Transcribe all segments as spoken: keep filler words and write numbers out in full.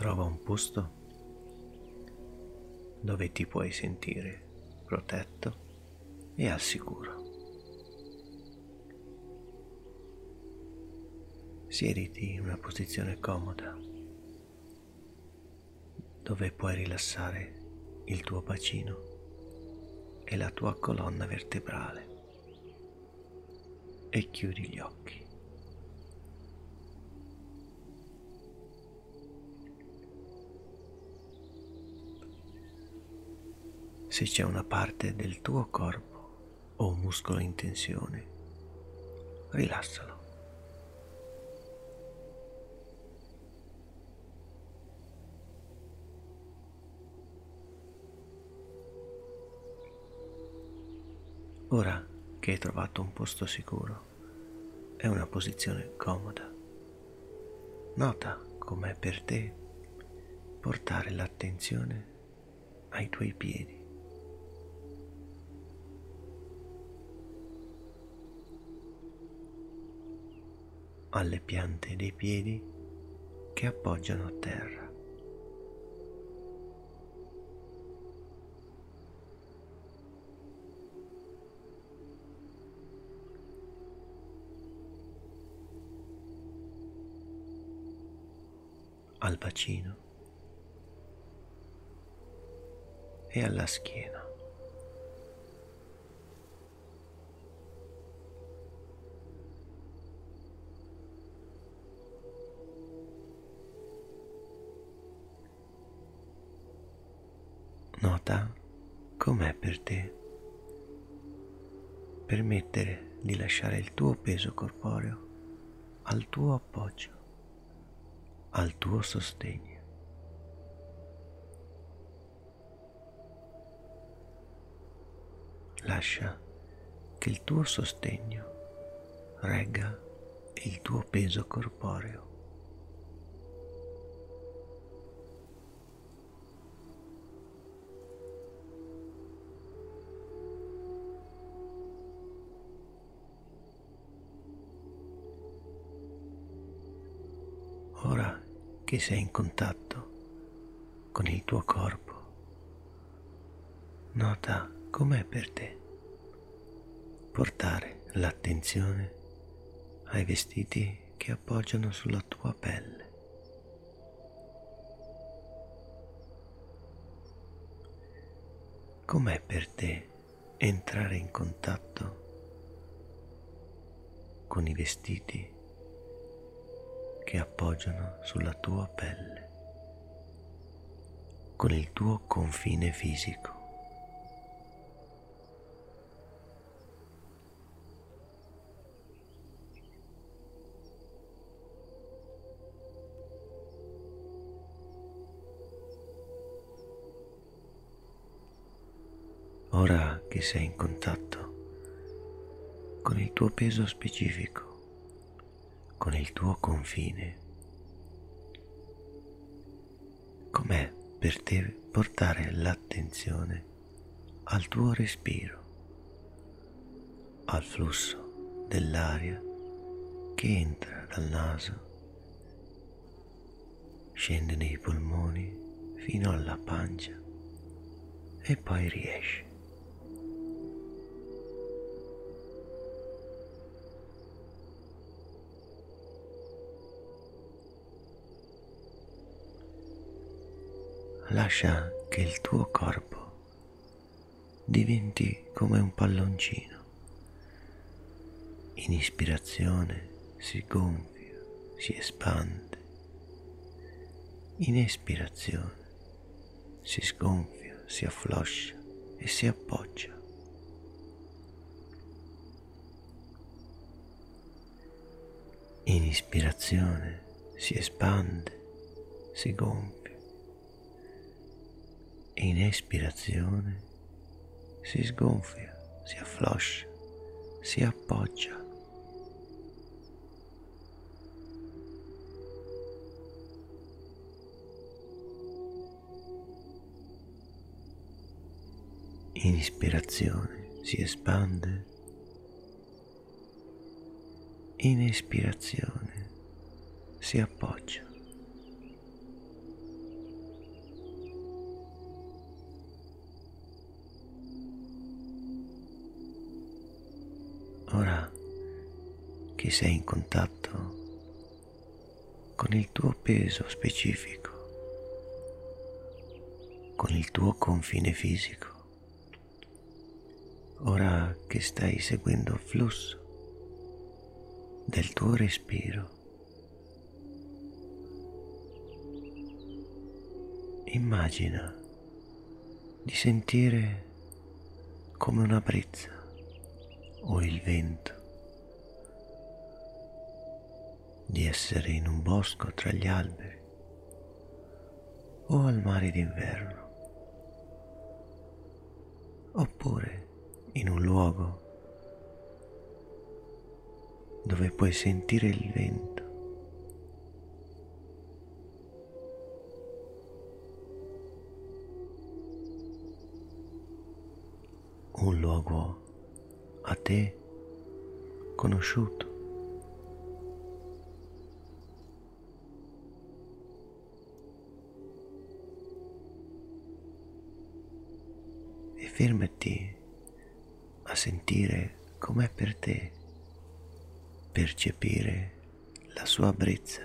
Trova un posto dove ti puoi sentire protetto e al sicuro. Siediti in una posizione comoda dove puoi rilassare il tuo bacino e la tua colonna vertebrale e chiudi gli occhi. Se c'è una parte del tuo corpo o un muscolo in tensione, rilassalo. Ora che hai trovato un posto sicuro e una posizione comoda, nota com'è per te portare l'attenzione ai tuoi piedi. Alle piante dei piedi che appoggiano a terra. Al bacino e alla schiena. Nota com'è per te permettere di lasciare il tuo peso corporeo al tuo appoggio, al tuo sostegno. Lascia che il tuo sostegno regga il tuo peso corporeo. Ora che sei in contatto con il tuo corpo, nota com'è per te portare l'attenzione ai vestiti che appoggiano sulla tua pelle. Com'è per te entrare in contatto con i vestiti che appoggiano sulla tua pelle, con il tuo confine fisico. Ora che sei in contatto con il tuo peso specifico, con il tuo confine, com'è per te portare l'attenzione al tuo respiro, al flusso dell'aria che entra dal naso, scende nei polmoni fino alla pancia e poi riesce. Lascia che il tuo corpo diventi come un palloncino. In ispirazione si gonfia, si espande. In espirazione si sgonfia, si affloscia e si appoggia. In ispirazione si espande, si gonfia. In espirazione si sgonfia, si affloscia, si appoggia. In ispirazione si espande, in espirazione si appoggia. Ora che sei in contatto con il tuo peso specifico, con il tuo confine fisico, ora che stai seguendo il flusso del tuo respiro, immagina di sentire come una brezza o il vento, di essere in un bosco tra gli alberi o al mare d'inverno, oppure in un luogo dove puoi sentire il vento, un luogo a te conosciuto. E fermati a sentire com'è per te percepire la sua brezza,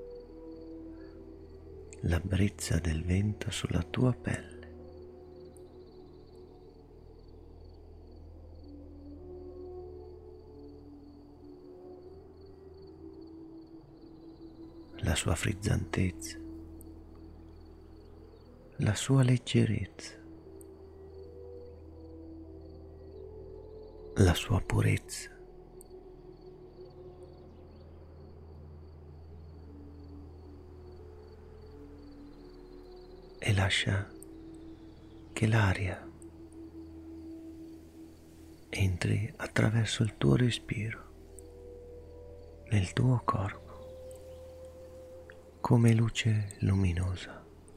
la brezza del vento sulla tua pelle. La sua frizzantezza, la sua leggerezza, la sua purezza. E lascia che l'aria entri attraverso il tuo respiro nel tuo corpo come luce luminosa.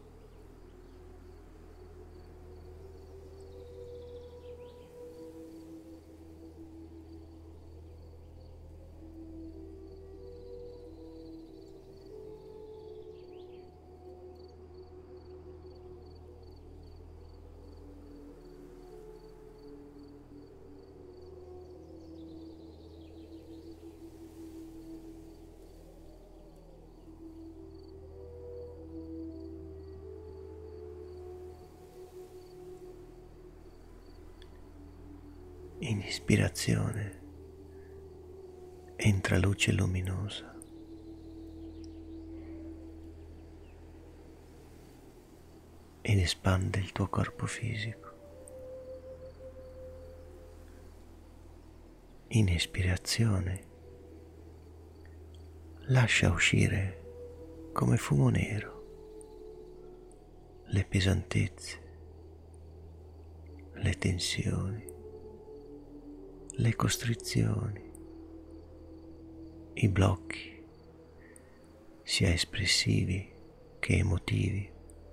In ispirazione entra luce luminosa. Ed espande il tuo corpo fisico. In espirazione lascia uscire come fumo nero le pesantezze, le tensioni, le costrizioni, i blocchi, sia espressivi che emotivi,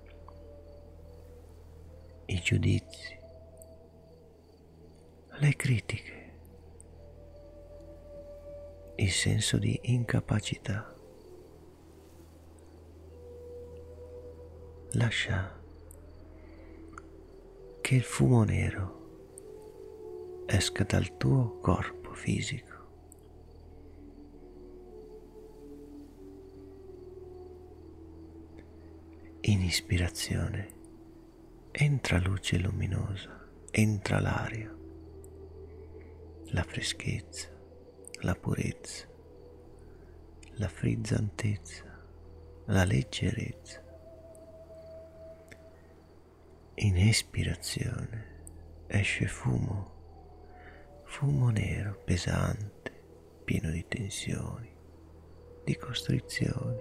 i giudizi, le critiche, il senso di incapacità. Lascia che il fumo nero esca dal tuo corpo fisico. In ispirazione entra luce luminosa, entra l'aria, la freschezza, la purezza, la frizzantezza, la leggerezza. In espirazione esce fumo, fumo nero pesante, pieno di tensioni, di costrizioni,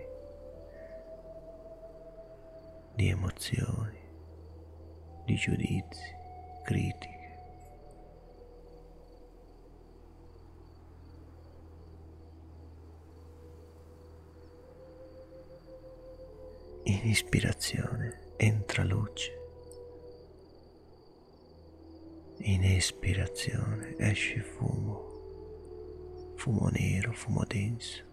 di emozioni, di giudizi, critiche. In ispirazione entra luce, in espirazione esce fumo, fumo nero, fumo denso.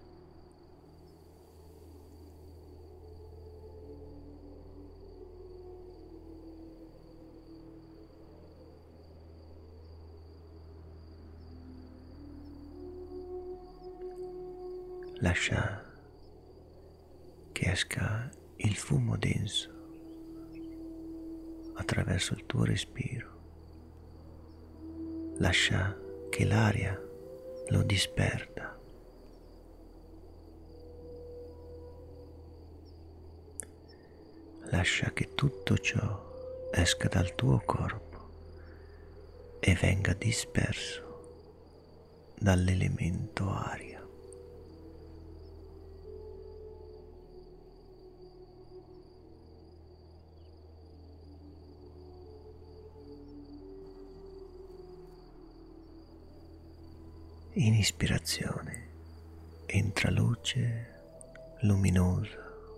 lascia che esca il fumo denso attraverso il tuo respiro, lascia che l'aria lo disperda. Lascia che tutto ciò esca dal tuo corpo e venga disperso dall'elemento aria. In ispirazione entra luce luminosa,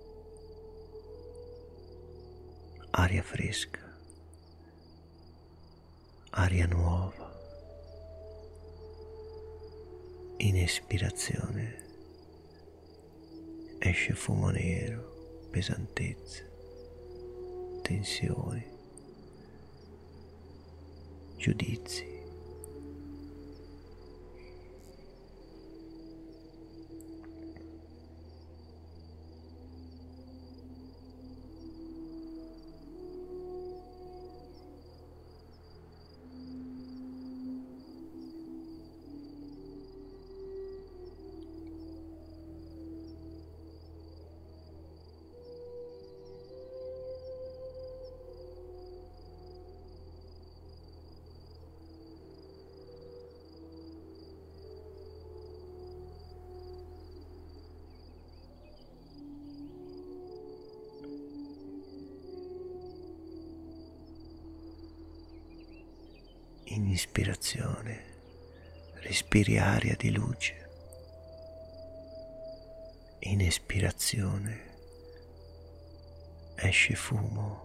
aria fresca, aria nuova. In espirazione esce fumo nero, pesantezza, tensioni, giudizi. In ispirazione respiri aria di luce, in espirazione esce fumo.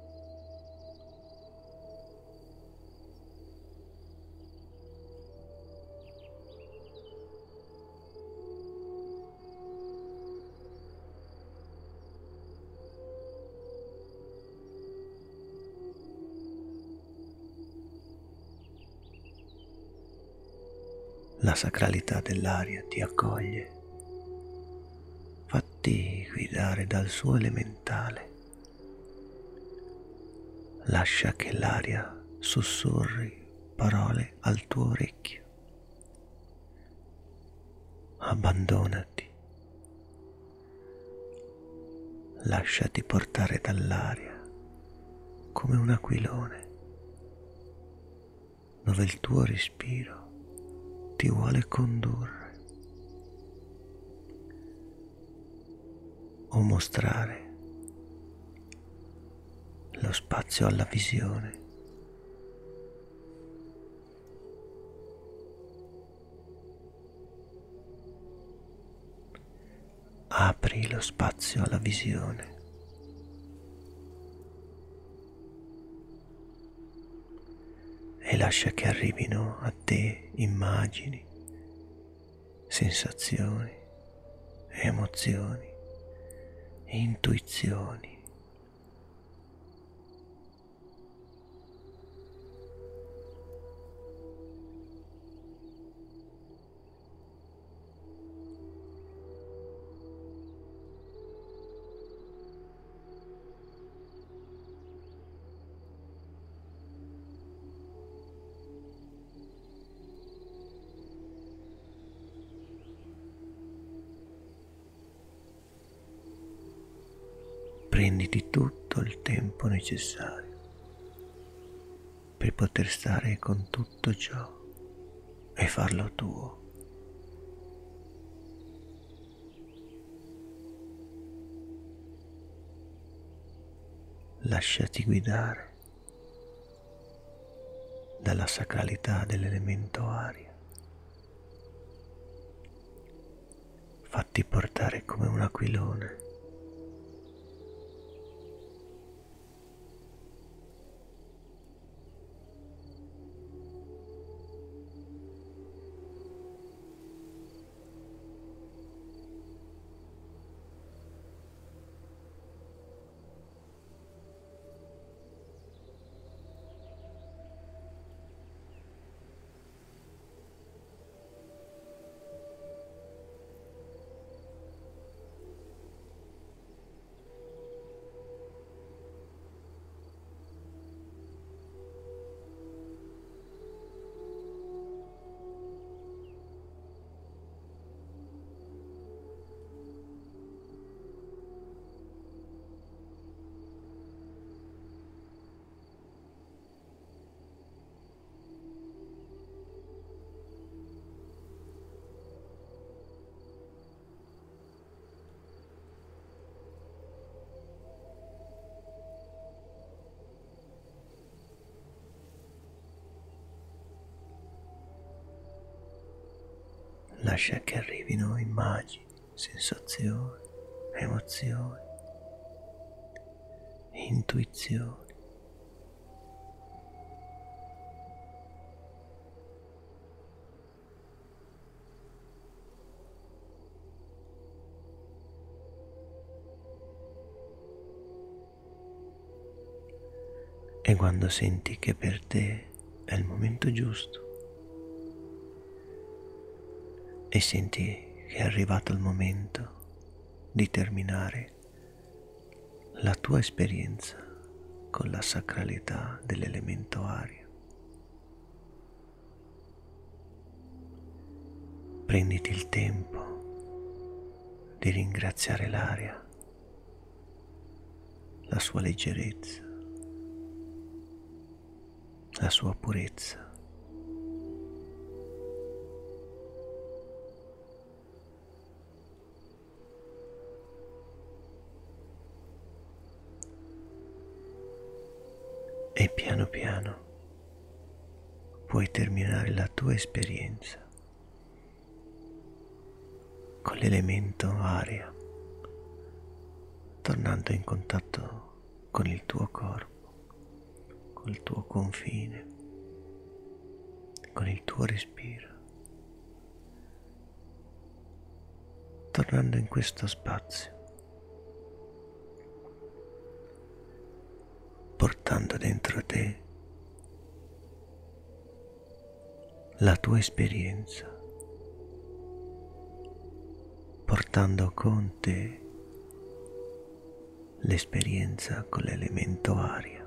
La sacralità dell'aria ti accoglie, fatti guidare dal suo elementale. Lascia che l'aria sussurri parole al tuo orecchio. Abbandonati, lasciati portare dall'aria come un aquilone, dove il tuo respiro ti vuole condurre o mostrare lo spazio alla visione. Apri lo spazio alla visione. E lascia che arrivino a te immagini, sensazioni, emozioni, intuizioni. Prenditi tutto il tempo necessario per poter stare con tutto ciò e farlo tuo. Lasciati guidare dalla sacralità dell'elemento aria. Fatti portare come un aquilone. lascia che arrivino immagini, sensazioni, emozioni, intuizioni. E quando senti che per te è il momento giusto e senti che è arrivato il momento di terminare la tua esperienza con la sacralità dell'elemento aria, prenditi il tempo di ringraziare l'aria, la sua leggerezza, la sua purezza. E piano piano puoi terminare la tua esperienza con l'elemento aria, tornando in contatto con il tuo corpo, col tuo confine, con il tuo respiro, tornando in questo spazio, portando dentro te la tua esperienza, portando con te l'esperienza con l'elemento aria.